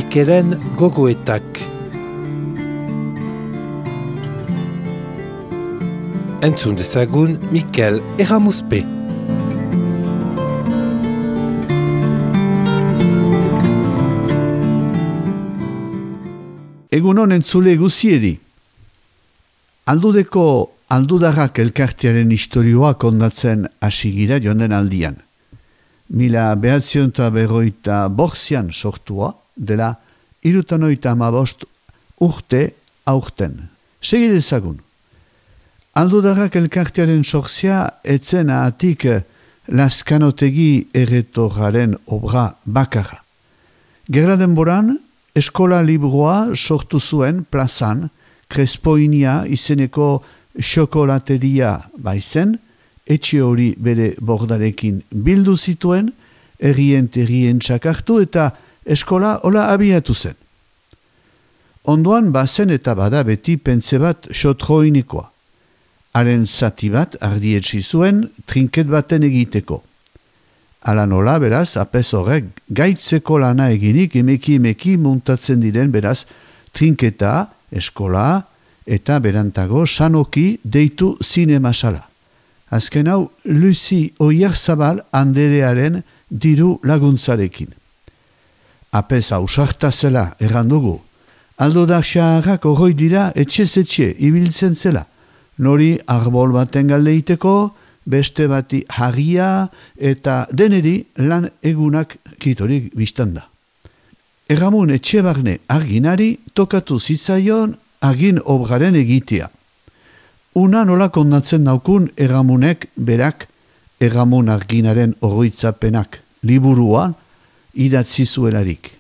Mikelen gogoetak. Entzun dezagun Mikel Erramuzpe. Egunon entzule guzieri. Aldudeko aldudarrak elkartearen historioa kondatzen hasi gira joan den aldian. 1950 sortua, dela 75 urte aurten. Segi dezagun. Aldudarrak elkartearen sortzea etzen ahatik Lazkanotegi erretorraren obra bakarra. Gerra denboran, eskola liburua sortu zuen plazan, Krespoinia izeneko xokolateria baizen, etxe hori bere bordarekin bildu zituen, errien txakartu eta eskola hola abiatu zen. Ondoan bazen eta bada beti pentze bat xotroinikoa. Haren zati bat ardietsi zuen trinket baten egiteko. Hala nola, beraz, apez horrek gaitzeko lana eginik emeki muntatzen diren, beraz, trinketa, eskola eta berantago sanoki deitu zinemasala. Azken hau, Luzi Oierzabal anderearen diru laguntzarekin. Apez ausarta zela, errandugu. Aldudak xaharrak horroi dira etxe ibiltzen zela. Nori arbol baten galdeiteko, beste bati harria eta deneri lan egunak kitorik biztanda. Erramun etxe barne arginari tokatu zitzaion argin obraren egitea. Una nola kondatzen naukun erramunek berak erramun arginaren oroitzapenak liburuan idatzi zuelarik.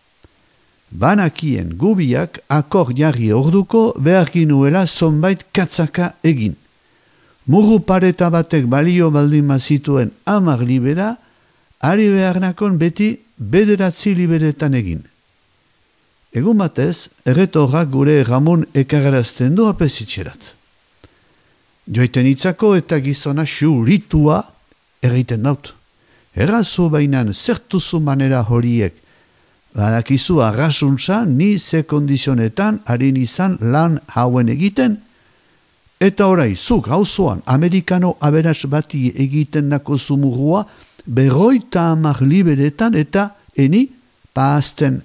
Banakien gubiak akor jarri orduko behar ginuela zonbait katzaka egin. Murru pareta batek balio baldin mazituen 10 libera, ari beharnakon beti 9 liberetan egin. Egun batez, erretorrak gure erramun ekarrazten du apezitxerat. Joiten itzako eta gizona xuritua erreiten daut. Errazu bainan zertuzu manera horiek. Badakizu arrasuntza ni ze kondizionetan harin izan lan hauen egiten, eta orai, zuk hauzoan amerikano aberats bati egiten dako zumurrua 50 liberetan eta eni paazten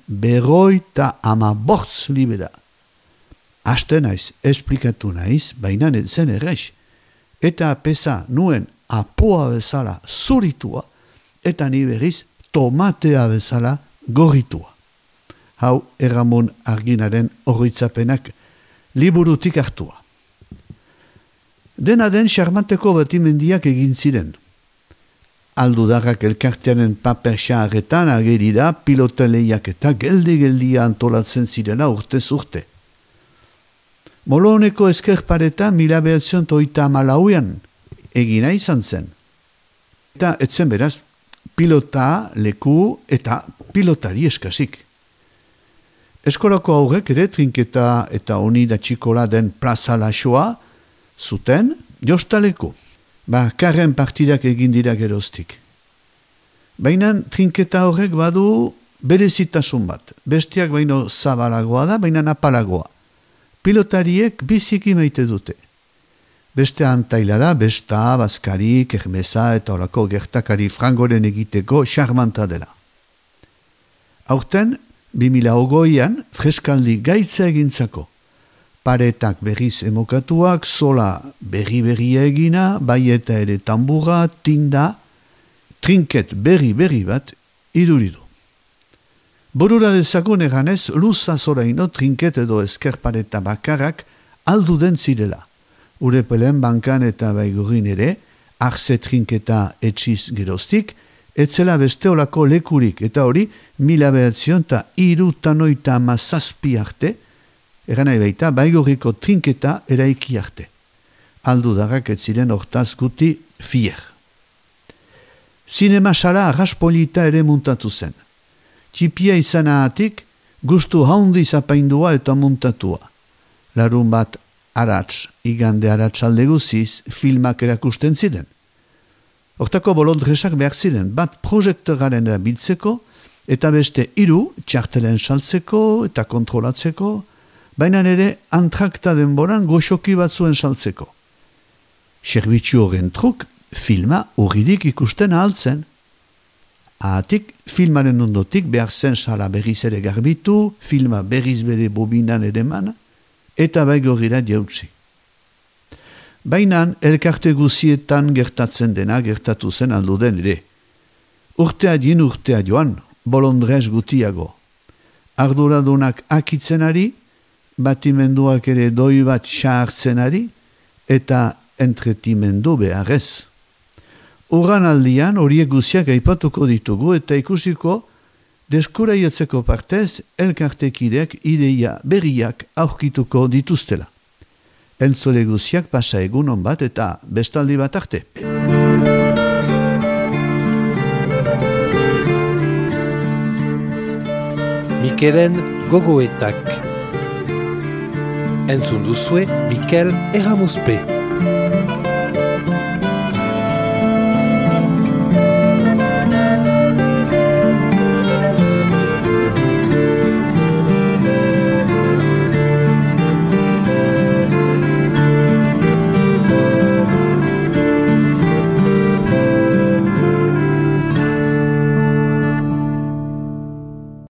50 libera. Aste naiz, esplikatu naiz, baina zen errex. Eta pesa nuen apoa bezala zuritua, eta ni berriz tomatea bezala gorritua. Hau erramun arginaren oroitzapenak liburutik hartua. Dena den xarmanteko batimendiak egin ziren. Aldudarrak elkartearen paper xaharretan agerira piloteleiak eta geldi-geldia antolatzen zirela urtez urte. Moloneko eskerpareta 1934an egina izan zen. Eta etzen beraz, pilota, leku eta pilotari eskasik. Eskolako aurrek ere trinketa eta onida txikola den plaza laxoa zuten jostaleko. Karren partidak egin dira geroztik. Baina trinketa horrek badu berezitasun bat. Bestiak baino zabalagoa da, baina apalagoa. Pilotariek biziki maite dute. Beste antaila da, besta, bazkari, kermesa eta olako gertakari frangoren egiteko xarmanta dela. Aurten, 2008an freskaldi gaitza egintzako. Paretak berriz emokatuak, sola berri-berria egina, bai eta ere tambura, tinda, trinket berri bat iduridu. Borura dezagun eganez, luza zoraino trinket edo eskerpareta bakarrak aldu den zirela. Urepelen bankan eta baigurin ere, arze trinketa etxiz geroztik, etzela beste olako lekurik, eta hori 1937 arte, egan nahi baita, baigorriko trinketa eraiki arte. Aldudarrak ez ziren hortaz guti fier. Zinemasala arraspolita ere muntatu zen. Txipia izan ahatik, gustu haundi zapaindua eta muntatua. Larun bat arats, igande aratsalde guziz, filmak erakusten ziren. Hortako bolondresak behar ziren, bat proiektoraren erabiltzeko eta beste 3 txartelen saltzeko eta kontrolatzeko, baina ere antrakta denboran goxoki batzuen saltzeko. Zerbitzu horren truk filma urridik ikusten ahaltzen. Ahatik, filmaren ondotik behar zen sala berriz ere garbitu, filma berriz bere bobinan ere man, eta baigorira jautsi. Baina elkarte guzietan gertatzen dena gertatu zen alduden ere. Urtea joan, bolondrez gutiago. Arduradunak akitzenari, batimenduak ere doi bat xahartzenari, eta entretimendu beharrez. Urran aldian horiek guziak aipatuko ditugu eta ikusiko deskuraiatzeko partez elkartekidek ideia berriak aurkituko dituztela. Entzole guziak pasa egun on bat eta bestaldi bat arte. Mikelen gogoetak. Entzun duzue Mikel Erramuzpe.